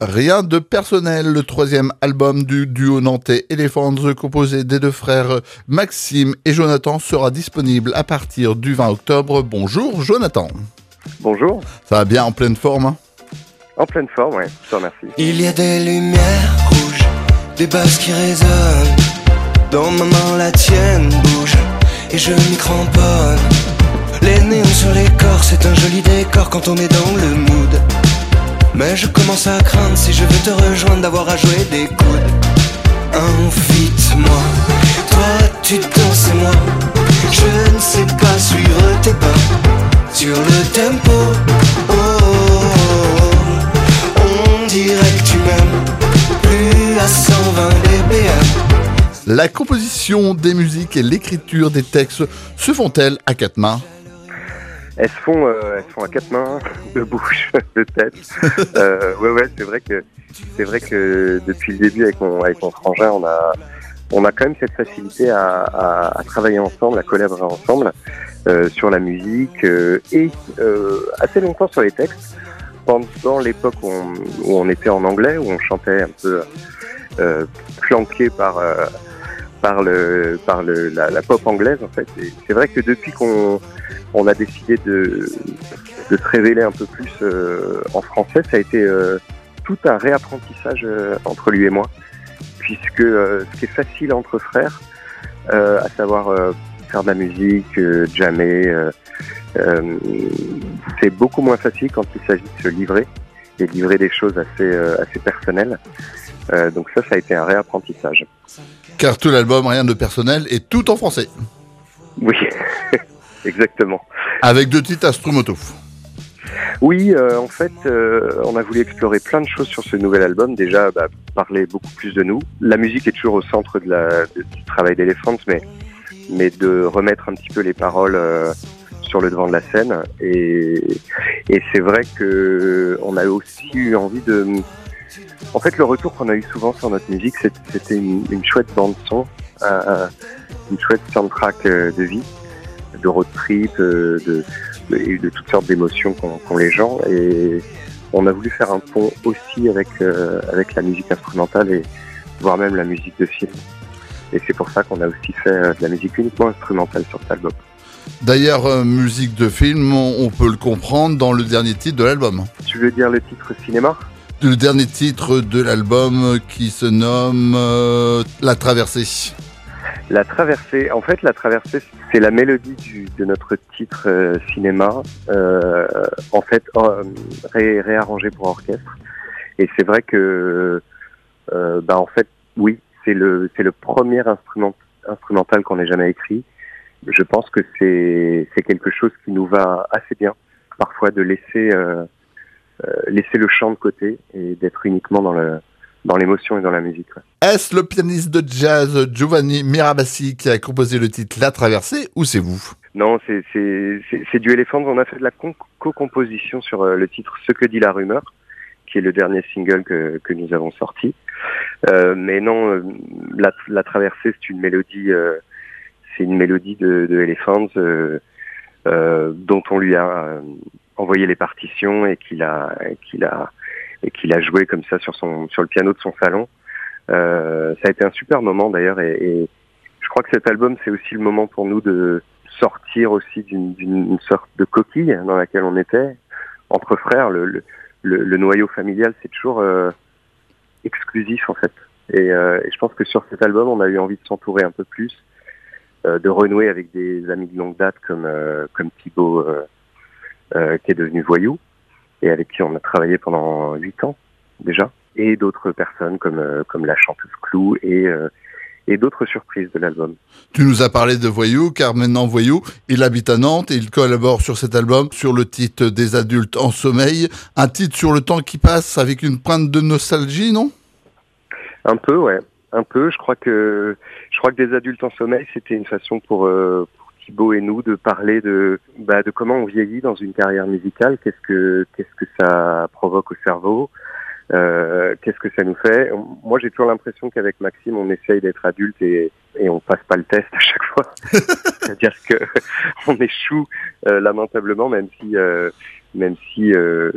Rien de personnel, le troisième album du duo nantais Elephants, composé des deux frères Maxime et Jonathan, sera disponible à partir du 20 octobre. Bonjour Jonathan. Bonjour. Ça va bien, en pleine forme, hein? En pleine forme, ouais, je te remercie. Il y a des lumières rouges, des basses qui résonnent. Dans ma main la tienne bouge, et je m'y cramponne. Les néons sur les corps, c'est un joli décor quand on est dans le mood. Mais je commence à craindre, si je veux te rejoindre, d'avoir à jouer des coudes. Invite-moi, toi tu danses et moi je ne sais pas suivre tes pas sur le tempo. Oh, oh, oh. On dirait que tu m'aimes plus à 120 dBm. La composition des musiques et l'écriture des textes se font-elles à quatre mains? Elles se font à quatre mains, de bouche, de tête. Ouais, c'est vrai que depuis le début avec mon frangin, on a quand même cette facilité à travailler ensemble, à collaborer ensemble sur la musique et assez longtemps sur les textes. Pendant l'époque où on était en anglais, où on chantait un peu flanqué par la pop anglaise en fait. Et c'est vrai que depuis qu'on a décidé de se révéler un peu plus en français, ça a été tout un réapprentissage entre lui et moi, puisque ce qui est facile entre frères, à savoir faire de la musique, jammer, c'est beaucoup moins facile quand il s'agit de se livrer et de livrer des choses assez personnelles. Donc ça a été un réapprentissage. Car tout l'album, rien de personnel, est tout en français. Oui, exactement. Avec deux titres instrumentaux. Oui, en fait, on a voulu explorer plein de choses sur ce nouvel album. Déjà, parler beaucoup plus de nous. La musique est toujours au centre du travail d'Elephants, mais de remettre un petit peu les paroles sur le devant de la scène. Et c'est vrai que on a aussi eu envie de... En fait, le retour qu'on a eu souvent sur notre musique, c'était une chouette bande-son, une chouette soundtrack de vie, de road trip, de toutes sortes d'émotions qu'ont les gens. Et on a voulu faire un pont aussi avec la musique instrumentale et voire même la musique de film. Et c'est pour ça qu'on a aussi fait de la musique uniquement instrumentale sur cet album. D'ailleurs, musique de film, on peut le comprendre dans le dernier titre de l'album. Tu veux dire le titre cinéma ? Le dernier titre de l'album qui se nomme La Traversée. La Traversée, en fait, La Traversée, c'est la mélodie de notre titre cinéma, en fait, réarrangé pour orchestre. Et c'est vrai que, en fait, oui, c'est le premier instrumental qu'on ait jamais écrit. Je pense que c'est quelque chose qui nous va assez bien, parfois de laisser le chant de côté et d'être uniquement dans l'émotion et dans la musique. Ouais. Est-ce le pianiste de jazz Giovanni Mirabassi qui a composé le titre La Traversée ou c'est vous? Non, c'est du Elephants. On a fait de la co-composition sur le titre Ce que dit la rumeur, qui est le dernier single que nous avons sorti. Mais non, la Traversée, c'est une mélodie de Elephants dont on lui a envoyé les partitions et qu'il a joué comme ça sur le piano de son salon. Ça a été un super moment d'ailleurs et je crois que cet album c'est aussi le moment pour nous de sortir aussi d'une sorte de coquille dans laquelle on était entre frères. Le noyau familial c'est toujours exclusif en fait et je pense que sur cet album on a eu envie de s'entourer un peu plus, de renouer avec des amis de longue date comme Thibaut qui est devenu Voyou et avec qui on a travaillé pendant 8 ans déjà, et d'autres personnes comme la chanteuse Clou et d'autres surprises de l'album. Tu nous as parlé de Voyou, car maintenant Voyou, il habite à Nantes et il collabore sur cet album sur le titre Des adultes en sommeil, un titre sur le temps qui passe avec une pointe de nostalgie, non? Un peu, ouais. Un peu. Je crois que Des adultes en sommeil, c'était une façon pour Thibaut et nous de parler de comment on vieillit dans une carrière musicale, qu'est-ce que ça provoque au cerveau, qu'est-ce que ça nous fait. Moi j'ai toujours l'impression qu'avec Maxime on essaye d'être adulte et on passe pas le test à chaque fois. C'est-à-dire que on échoue lamentablement, même si même si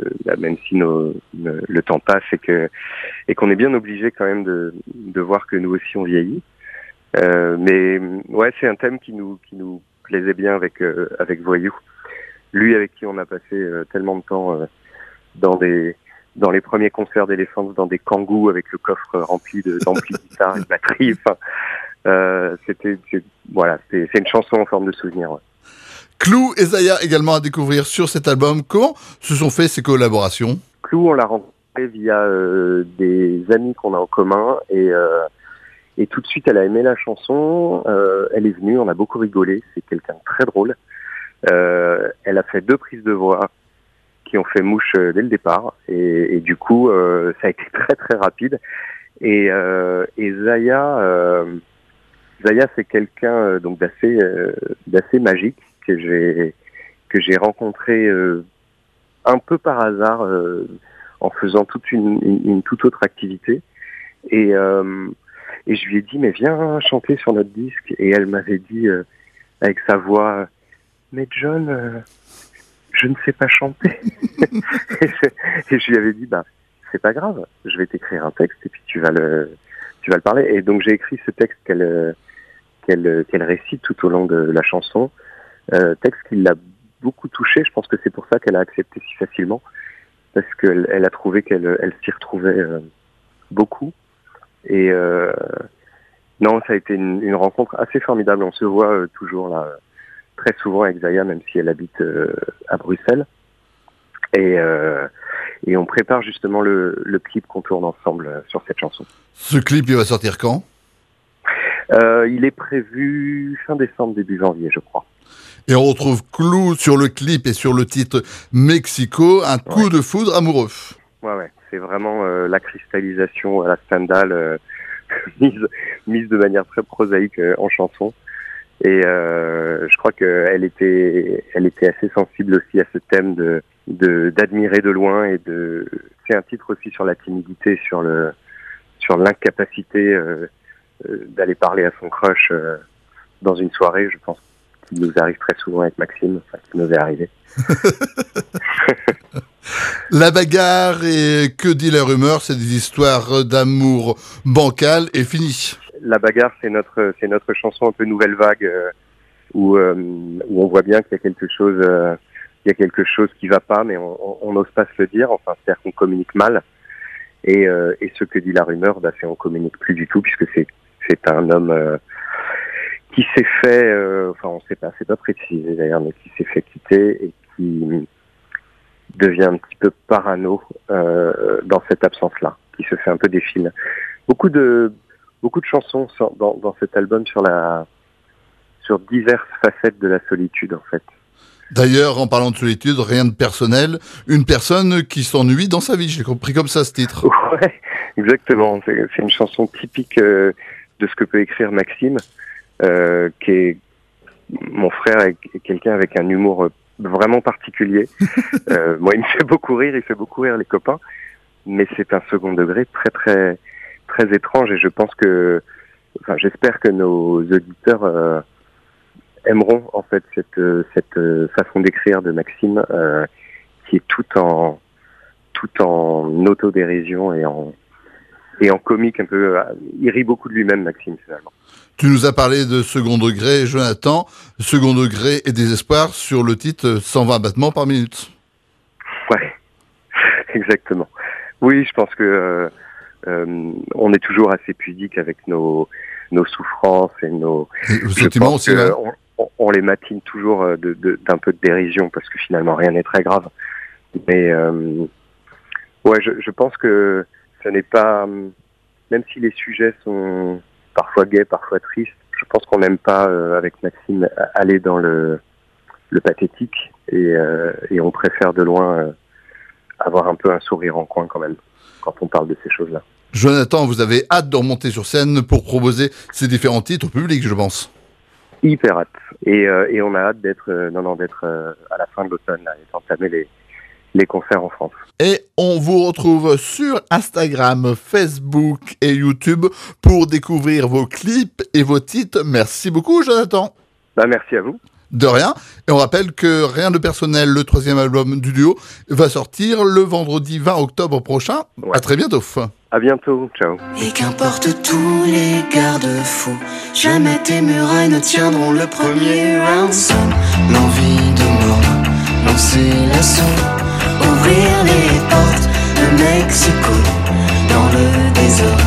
le temps passe et qu'on est bien obligé quand même de voir que nous aussi on vieillit. Mais ouais, c'est un thème qui nous plaisait bien avec Voyou. Lui avec qui on a passé tellement de temps dans les premiers concerts d'Elephants, dans des kangous avec le coffre rempli d'amplis de guitare et de batterie. Enfin, c'est une chanson en forme de souvenir. Ouais. Clou et Zaya également à découvrir sur cet album. Comment se sont fait ces collaborations? Clou, on l'a rencontré via des amis qu'on a en commun et tout de suite elle a aimé la chanson. Elle est venue, on a beaucoup rigolé. C'est quelqu'un de très drôle. Elle a fait 2 prises de voix qui ont fait mouche dès le départ et du coup ça a été très très rapide et Zaya c'est quelqu'un donc d'assez magique que j'ai rencontré un peu par hasard en faisant toute une toute autre activité et je lui ai dit mais viens chanter sur notre disque et elle m'avait dit avec sa voix mais John je ne sais pas chanter. et je lui avais dit, c'est pas grave, je vais t'écrire un texte et puis tu vas le parler. Et donc j'ai écrit ce texte qu'elle récite tout au long de la chanson. Texte qui l'a beaucoup touché. Je pense que c'est pour ça qu'elle a accepté si facilement. Parce qu'elle a trouvé qu'elle s'y retrouvait beaucoup. Et non, ça a été une rencontre assez formidable. On se voit toujours là. Très souvent avec Zaya, même si elle habite à Bruxelles. Et on prépare justement le clip qu'on tourne ensemble sur cette chanson. Ce clip, il va sortir quand? Il est prévu fin décembre, début janvier, je crois. Et on retrouve Clou sur le clip et sur le titre Mexico, un coup de foudre amoureux. Ouais. C'est vraiment la cristallisation à la Stendhal mise de manière très prosaïque en chanson. Et je crois qu'elle était assez sensible aussi à ce thème d'admirer de loin et c'est un titre aussi sur la timidité, sur l'incapacité d'aller parler à son crush dans une soirée. Je pense qu'il nous arrive très souvent avec Maxime, enfin qui nous est arrivé. La bagarre et Que dit la rumeur, c'est des histoires d'amour bancales et finies. La bagarre, c'est notre chanson un peu nouvelle vague où on voit bien qu'il y a quelque chose qui va pas, mais on n'ose pas se le dire. Enfin, c'est-à-dire qu'on communique mal. Et ce que dit la rumeur, c'est on communique plus du tout puisque c'est un homme qui s'est fait, on sait pas, c'est pas précisé d'ailleurs, mais qui s'est fait quitter et qui devient un petit peu parano dans cette absence-là, qui se fait un peu des fils. Beaucoup de chansons dans cet album sur diverses facettes de la solitude, en fait. D'ailleurs, en parlant de solitude, rien de personnel, une personne qui s'ennuie dans sa vie, j'ai compris comme ça ce titre. Ouais, exactement. C'est une chanson typique de ce que peut écrire Maxime, qui est mon frère est quelqu'un avec un humour vraiment particulier. Moi, il me fait beaucoup rire les copains, mais c'est un second degré très très très étrange et je pense que, j'espère que nos auditeurs aimeront en fait cette façon d'écrire de Maxime qui est tout en autodérision et en comique un peu. Il rit beaucoup de lui-même, Maxime, finalement. Tu nous as parlé de second degré, Jonathan. Second degré et désespoir sur le titre 120 battements par minute. Ouais, exactement. Oui, je pense que on est toujours assez pudique avec nos souffrances et nos sentiments aussi. On les matine toujours d'un peu de dérision parce que finalement rien n'est très grave. Mais ouais, je pense que ce n'est pas, même si les sujets sont parfois gais, parfois tristes, je pense qu'on n'aime pas avec Maxime aller dans le pathétique et on préfère de loin avoir un peu un sourire en coin quand même quand on parle de ces choses-là. Jonathan, vous avez hâte de remonter sur scène pour proposer ces différents titres au public, je pense. Hyper hâte. Et on a hâte d'être à la fin de l'automne là, et d'entamer les concerts en France. Et on vous retrouve sur Instagram, Facebook et YouTube pour découvrir vos clips et vos titres. Merci beaucoup, Jonathan. Merci à vous. De rien. Et on rappelle que Rien de personnel, le 3e album du duo, va sortir le vendredi 20 octobre prochain. Ouais. À très bientôt. À bientôt, ciao. Et qu'importe tous les garde-fous, jamais tes murailles ne tiendront le premier round. Seul l'envie de mordre, lancer l'assaut, ouvrir les portes de Mexico dans le désordre.